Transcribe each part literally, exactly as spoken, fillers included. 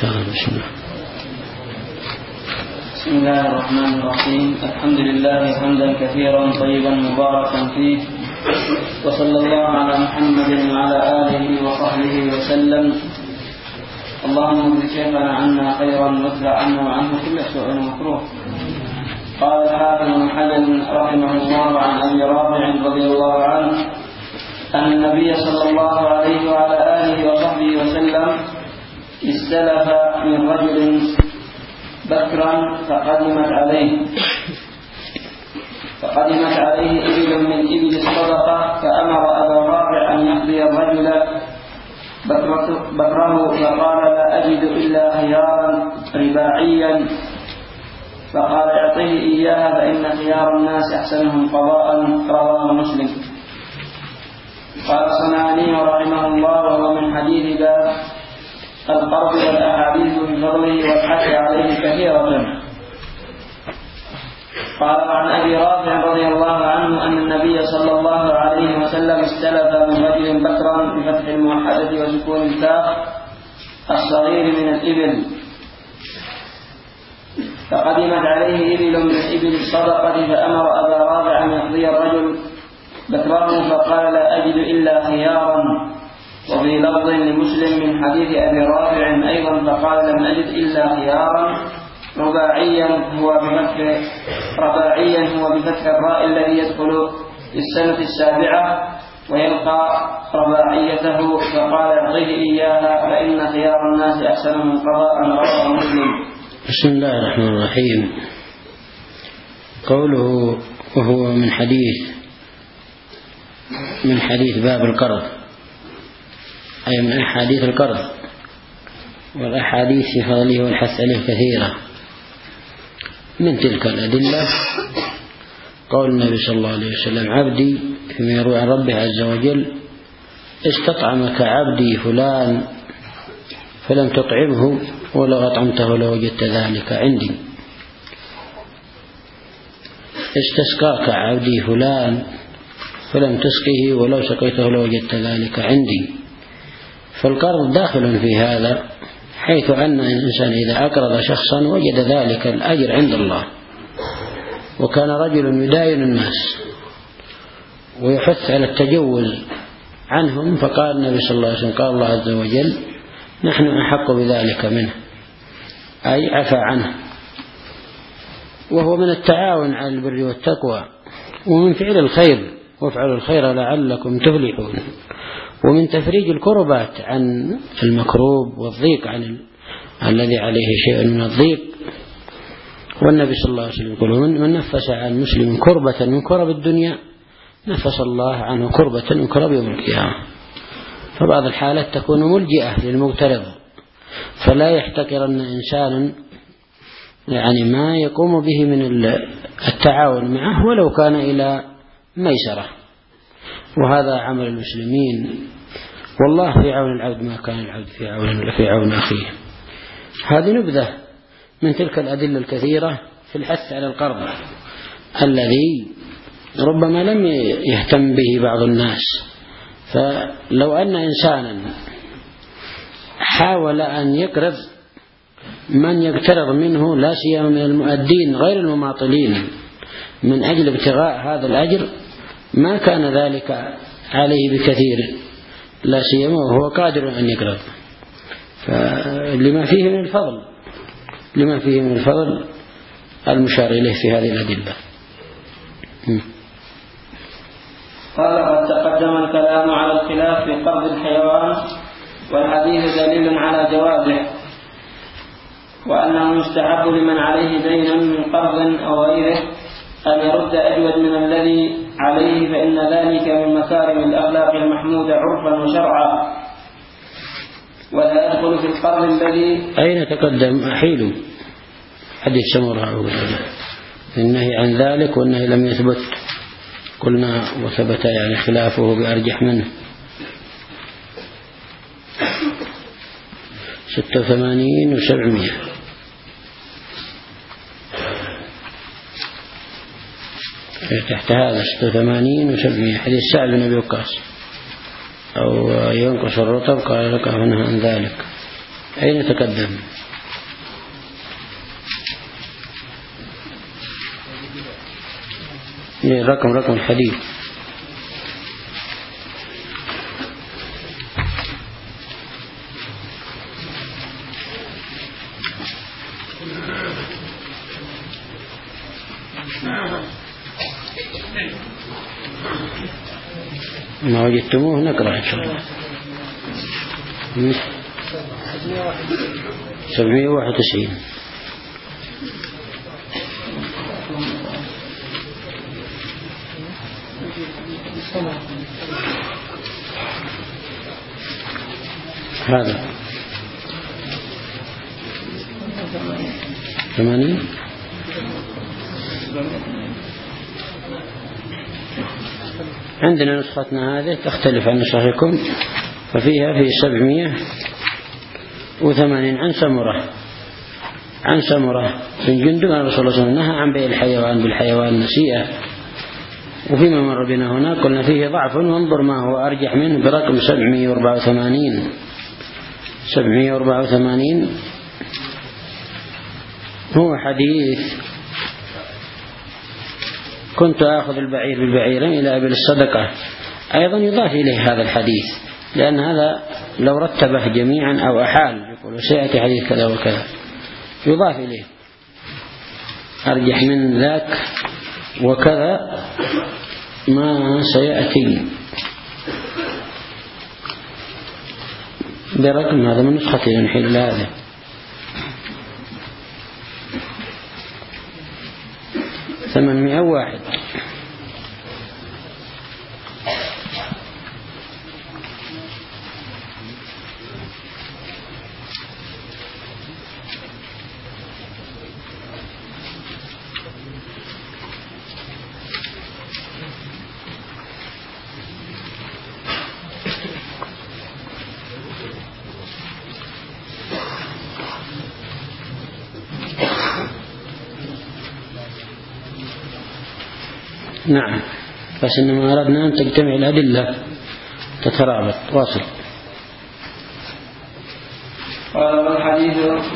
بسم الله الرحمن الرحيم. الحمد لله حمدا كثيرا طيبا مباركا فيه، وصلى الله على محمد وعلى آله وصحبه وسلم. اللهم اجز شيخنا عنا خيرا وادفع عنا وعنه كل سوء ومكروه. قال الحافظ بن حجر رحمه الله عن أبي رافع رضي الله عنه أن النبي صلى الله عليه وعلى آله وصحبه وسلم استلف من رجل بكرا فقدمت عليه فقدمت عليه إبل من إبل الصدقة، فأمر أبا رافع أن يقضي الرجل بكره، فقال لا أجد إلا خيارا رباعيا، فقال اعطيه إياها فإن خيار الناس أحسنهم قضاء. رواه مسلم. قال الصنعاني رحمه الله وهو من حديث باب القرض والأحاديث بفضله والحث عليه كثيرة. قال عن أبي رافع رضي الله عنه أن النبي صلى الله عليه وسلم استلف من رجل بكرا بفتح الموحدة وسكون الكاف الصغير من الإبل، فقدمت عليه إبل من إبل الصدقة، فأمر أبا رافع أن يقضي الرجل بكره، فقال لا أجد إلا خيارا. وفي لفظ لمسلم من حديث أبي رافع أيضا فقال لم أجد إلا خيارا رباعيا هو بفتح رباعيا هو بفتح الراء الذي يدخل في السنة السابعة ويلقى رباعيته، فقال اعطيه إياها فإن خيار الناس أحسنهم قضاء. رواه مسلم. بسم الله الرحمن الرحيم. قوله وهو من حديث من حديث باب القرض، أي من أحاديث القرض، والأحاديث في فضله والحث عليه كثيرة. من تلك الأدلة قول النبي صلى الله عليه وسلم عبدي فيما يروي عن ربه عز وجل استطعمك عبدي فلان فلم تطعمه ولو أطعمته لوجدت ذلك عندي، استسقاك عبدي فلان فلم تسقه ولو سقيته لوجدت ذلك عندي. فالقرض داخل في هذا، حيث أن الإنسان إذا أقرض شخصا وجد ذلك الأجر عند الله. وكان رجل يداين الناس ويحث على التجوز عنهم، فقال النبي صلى الله عليه وسلم قال الله عز وجل نحن أحق بذلك منه، أي عفى عنه. وهو من التعاون على البر والتقوى، ومن فعل الخير وافعلوا الخير لعلكم تفلحون، ومن تفريج الكربات عن المكروب والضيق عن ال... الذي عليه شيء من الضيق. والنبي صلى الله عليه وسلم يقول من نفس عن مسلم كربة من كرب الدنيا نفس الله عنه كربة من كرب يوم القيامة. فبعض الحالات تكون ملجئة للمغترض، فلا يحتقرن إنسان يعني ما يقوم به من التعاون معه ولو كان إلى ميسرة، وهذا عمل المسلمين. والله في عون العبد ما كان العبد في عون في عون أخيه. هذه نبذة من تلك الأدلة الكثيرة في الحث على القرض الذي ربما لم يهتم به بعض الناس. فلو أن إنسانا حاول أن يقرض من يقترض منه، لا سيما من المؤدين غير المماطلين، من أجل ابتغاء هذا الأجر، ما كان ذلك عليه بكثير، لا سيما وهو قادر أن يقرض. فلما فيه من الفضل لما فيه من الفضل المشار إليه في هذه الأدلة. قال قد تقدم الكلام على الخلاف في قرض الحيوان، والحديث دليل على جوازه، وأنه يستحب لمن عليه دين من قرض أو غيره أن يرد أجود من الذي عليه، فإن ذلك من مكارم الأخلاق المحمودة عرفا وشرعا، ولا يدخل في القرض الذي أين تقدم أحيل حديث سمرة النهي عن ذلك، والنهي لم يثبت، قلنا وثبت يعني خلافه بأرجح منه. ستة وثمانين وسبعمية تحت هذا ستة وثمانين وسبعمية حديث سعد بن أبي وقاص أو ينقص الرطب قال لك عنها عن ذلك. أين تقدم؟ رقم رقم الحديث. ما وجدتموه نقرأ إن شاء الله. سبعمائة وواحد وتسعين. هذا ثمانين. عندنا نسختنا هذه تختلف عن نسختكم، ففيها في سبعمائة وثمانين عن سمرة عن سمرة بن جندب أن رسول الله صلى الله عليه وسلم نهى عن بيع الحيوان بالحيوان نسيئة. وفيما مر بنا هنا قلنا فيه ضعف، وانظر ما هو أرجح منه برقم سبعمائة وأربعة وثمانين. سبعمائة وأربعة وثمانين هو حديث كنت آخذ البعير بالبعيرين إلى أبل الصدقة. أيضا يضاف إليه هذا الحديث، لأن هذا لو رتبه جميعا أو أحال يقول سيأتي حديث كذا وكذا، يضاف إليه أرجح من ذاك وكذا ما سيأتي برقم. هذا من نسختي نحيل هذا ثمانمائة وواحد. نعم، بس إنما أردنا أن تجتمع الأدلة تترابط. واصل. قال والحديث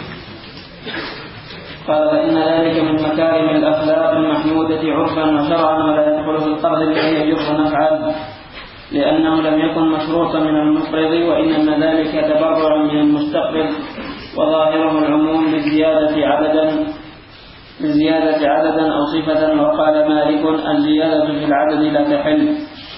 قال فإن ذلك من مكارم الأخلاق المحمودة عرفا وشرعا، ولا يدخل في القرض الذي يجر نفعا، لأنه لم يكن مشروطا من المقرض، وإنما ذلك تبرع من المستقرض، وظاهره العموم بالزيادة عددا بزيادة عددا أو صفة. وقال مالك الزيادة في العدد لا تحل.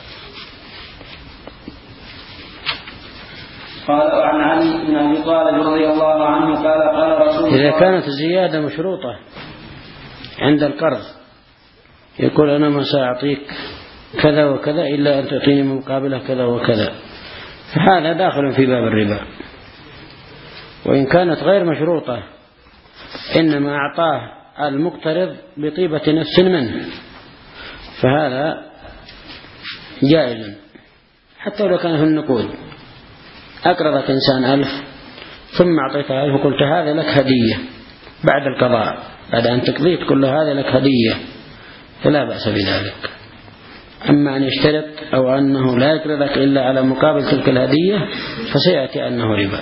قال عن علي بن أبي طالب رضي الله عنه قال قال رسول الله إذا كانت الزيادة مشروطة عند القرض، يقول أنا ما سأعطيك كذا وكذا إلا أن تعطيني مقابله كذا وكذا، فهذا داخل في باب الربا. وإن كانت غير مشروطة إنما أعطاه المقترض بطيبة نفس منه، فهذا جائز حتى لو كان في النقود. أقرضك إنسان ألف ثم أعطيته ألف وقلت هذا لك هدية بعد القضاء، بعد أن تقضيت كل هذا لك هدية، فلا بأس بذلك. أما أن يشترط أو أنه لا يقرضك إلا على مقابل تلك الهدية فسيأتي أنه ربا.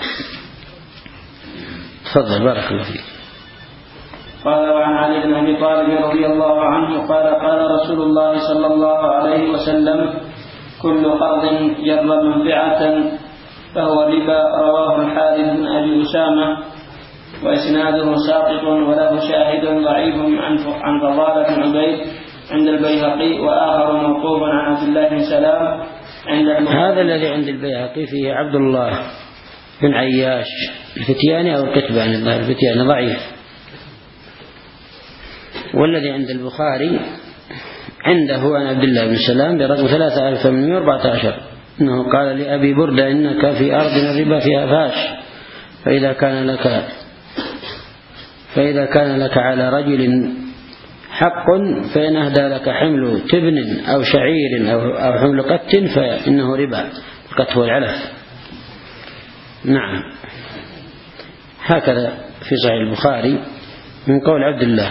تفضل بارك الله فيك. قال وعن علي بن أبي طالب رضي الله عنه قال قال رسول الله صلى الله عليه وسلم كل قرض جر منفعة فهو ربا. رواه الحارث بن أبي أسامة وإسناده ساقط، وله شاهد ضعيف عن فضالة بن عبيد عند البيهقي، وآخر موقوف عن عبد الله بن سلام عند هذا الذي عند البيهقي فيه عبد الله بن عياش الفتياني أو الكتباني، الظاهر الفتياني ضعيف. والذي عند البخاري عنده عن عبد الله بن سلام برقم ثلاثة آلاف وثمانمائة وأربعة عشر أنه قال لأبي بردة إنك في أرض الربا فيها فاش، فإذا كان لك فإذا كان لك على رجل حق فإن أهدى لك حمل تبن أو شعير أو حمل قت فإنه ربا. القت هو العلف. نعم، هكذا في صحيح البخاري من قول عبد الله.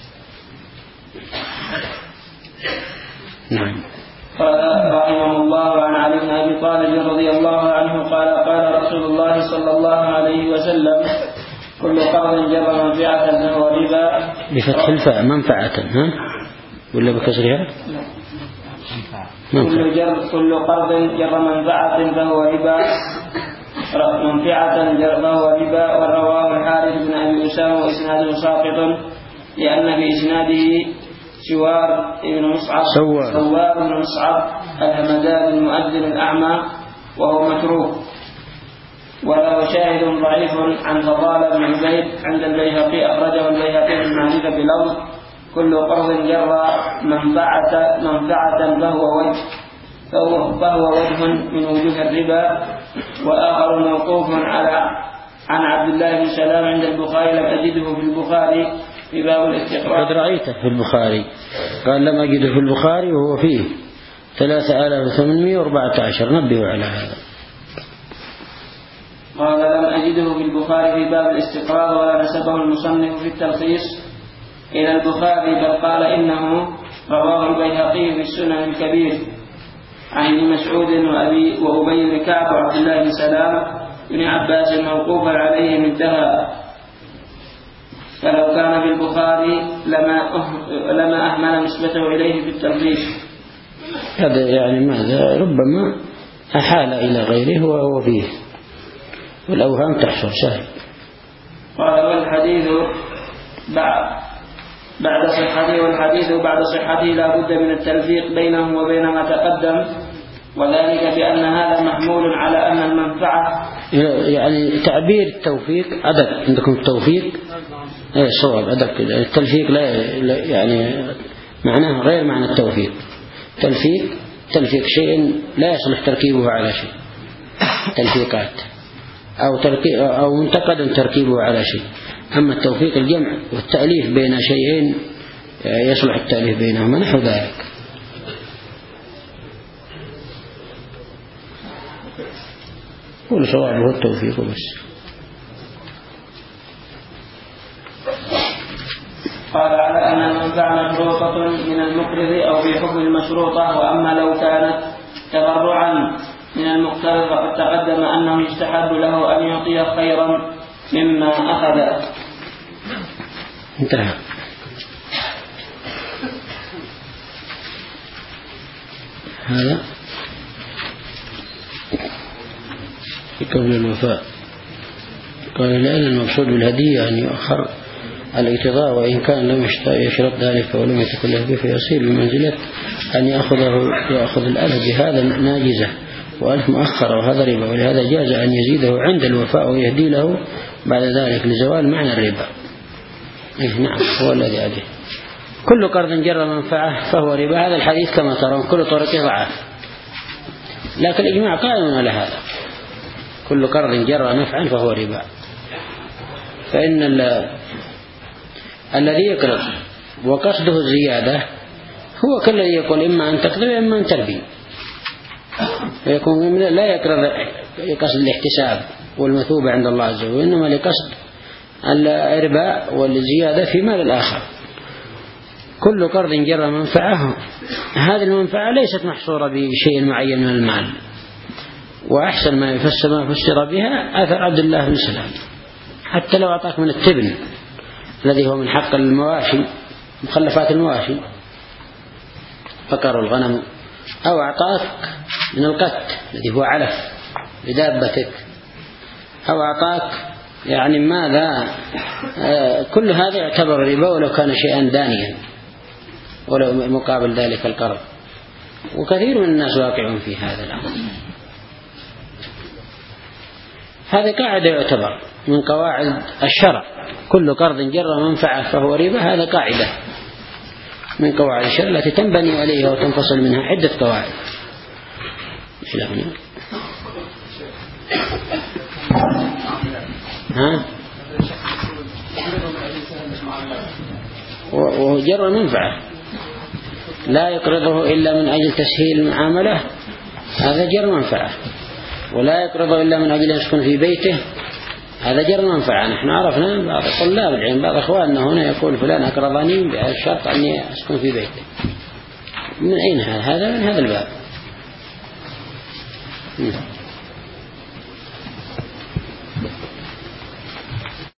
نعم. قال رحمه الله عن علي بن أبي طالب رضي الله عنه قال قال رسول الله قال صلى الله عليه وسلم كل قرض جر منفعة فهو ربا. بفتح الفاء منفعة ها ولا بكسرها؟ كل جر كل قرض جر منفعة فهو ربا منفعة جر فهو ربا. ورواه الحارث بن أبي أسامة وإسناده ساقط لأن في إسناده سوار بن مصعب سوار بن مصعب الهمدان المؤذن الأعمى وهو متروك. وله شاهد ضعيف عن فضالة بن عبيد عند البيهقي أخرجه البيهقي من معرفة بلفظ كل قرض جر منفعة منفعة فهو وجه فهو, فهو وجه من وجوه الربا. وآخر موقوف على عن عبد الله بن سلام عند البخاري لم أجده في البخاري في باب الاستقراء. قد رأيته في البخاري قال لم أجده في البخاري وهو فيه ثلاثة آلاف وثمانمائة وأربعة عشر. نبهوا على هذا. قال لم أجده في البخاري في باب الاستقراء ولا نسبه المصنف في التلخيص إلى البخاري بل قال إنه رواه البيهقي في السنن الكبير عن ابن مسعود وأبي وأبي بن كعب وعبد الله بن سلام بن عباس موقوفا عليه انتهى. فلو كان في البخاري لما لما أهمل نسبته إليه في التلخيص. هذا يعني ماذا ربما أحال إلى غيره وهو فيه والأوهام تحصل سهل. قال والحديث بعد بعد صحته والحديث بعد صحته لا بد من التلفيق بينه وبين ما تقدم وذلك بأن هذا محمول على أن المنفعة يعني تعبير التوفيق أدق عندكم التوفيق ايه صواب أدق. التلفيق لا يعني معناه غير معنى التوفيق. تلفيق تلفيق شيء لا يصلح تركيبه على شيء تلفيقات أو تركيب أو منتقد تركيبه على شيء. أما التوفيق الجمع والتأليف بين شيئين يصلح التأليف بينهما نحو ذلك. كل صوابه التوفيق بس. قال على أن المنفعة مشروطة من المقرض أو في حكم المشروطة. وأما لو كانت تبرعا من المقترض فقد تقدم أنه يستحب له أن يعطي خيرا مما أخذ. انتهى. هذا في قبل الوفاء. قال لأن المقصود بالهدية أن يؤخر الاعتضاء وإن كان لم يشرط ذلك ولم يتكن له فيصير بمنزلة أن يأخذه يأخذ الألف بهذا ناجزة وألف مؤخرة وهذا ربا. ولهذا جاز أن يزيده عند الوفاء ويهدي له بعد ذلك لزوال معنى الربا. إيه نعم هو الذي عليه. كل قرض جر منفعة فهو ربا. هذا الحديث كما ترون كل طرقه ضعف لكن الإجماع قائم على هذا. كل قرض جر نفعا فهو ربا. فإن الذي يقرض وقصده الزيادة هو كالذي يقول إما أن تقرض إما أن تربي. فيكون لا يقرض لقصد الاحتساب والمثوبة عند الله عز وجل إنما لقصد الإرباء والزيادة في مال الآخر. كل قرض جر منفعه هذه المنفعة ليست محصورة بشيء معين من المال. وأحسن ما يفسر ما فسر بها أثر عبد الله بن سلام. حتى لو أعطاك من التبن الذي هو من حق المواشي مخلفات المواشي بقر الغنم أو أعطاك من القت الذي هو علف لدابتك أو أعطاك يعني ماذا آه كل هذا يعتبر ربا ولو كان شيئا دانيا ولو مقابل ذلك القرض. وكثير من الناس واقعون في هذا الأمر. هذه قاعدة يعتبر من قواعد الشرع. كل قرض جر منفعة فهو ربا. هذا قاعدة من قواعد الشرع التي تنبني عليها وتنفصل منها عدة قواعد. ها وجر منفعة لا يقرضه إلا من أجل تسهيل المعاملة. هذا جر منفعة. ولا يقرضه إلا من أجل يسكن في بيته. هذا جر منفعة. نحن عرفنا بعض طلاب العلم بعض أخواننا هنا يقول فلان أقرضني بشرط أني أسكن في بيته. من أين هذا؟ هذا من هذا الباب.